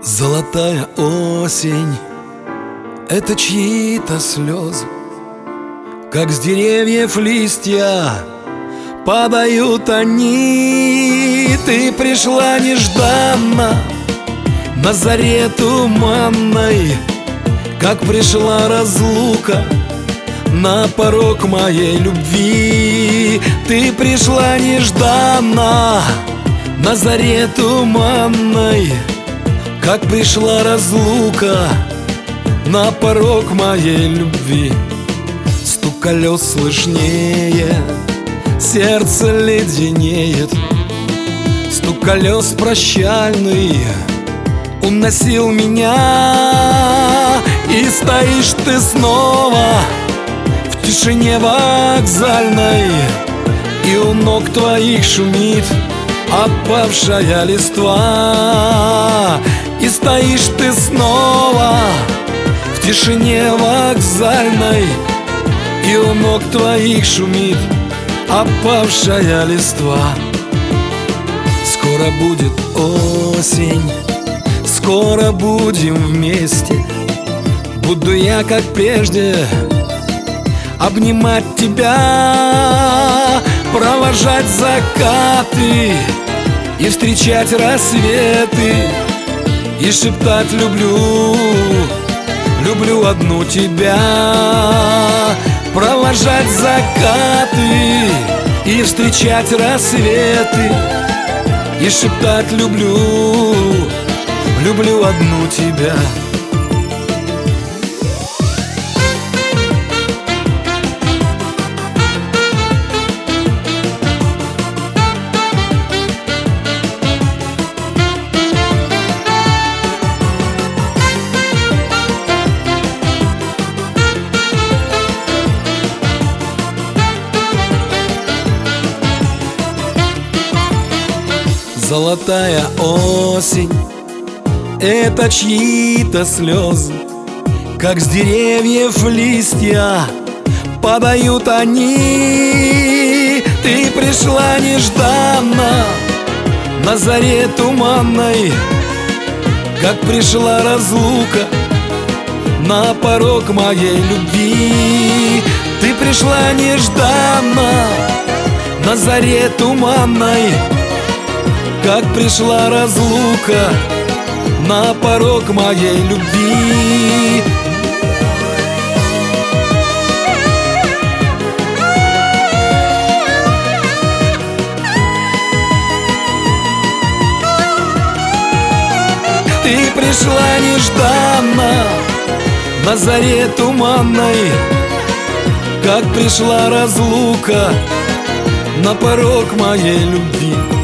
Золотая осень — это чьи-то слезы, как с деревьев листья падают они. Ты пришла нежданно на заре туманной, как пришла разлука на порог моей любви. Ты пришла нежданно на заре туманной, как пришла разлука на порог моей любви. Стук колес слышнее, сердце леденеет. Стук колес прощальный уносил меня, и стоишь ты снова в тишине вокзальной, и у ног твоих шумит опавшая листва. И стоишь ты снова в тишине вокзальной, и у ног твоих шумит опавшая листва. Скоро будет осень, скоро будем вместе. Буду я, как прежде, обнимать тебя, провожать закаты и встречать рассветы, и шептать люблю, люблю одну тебя. Провожать закаты и встречать рассветы, и шептать люблю, люблю одну тебя. Золотая осень — это чьи-то слезы, как с деревьев листья падают они. Ты пришла нежданно на заре туманной, как пришла разлука на порог моей любви. Ты пришла нежданно на заре туманной, как пришла разлука на порог моей любви. Ты пришла нежданно на заре туманной, как пришла разлука на порог моей любви.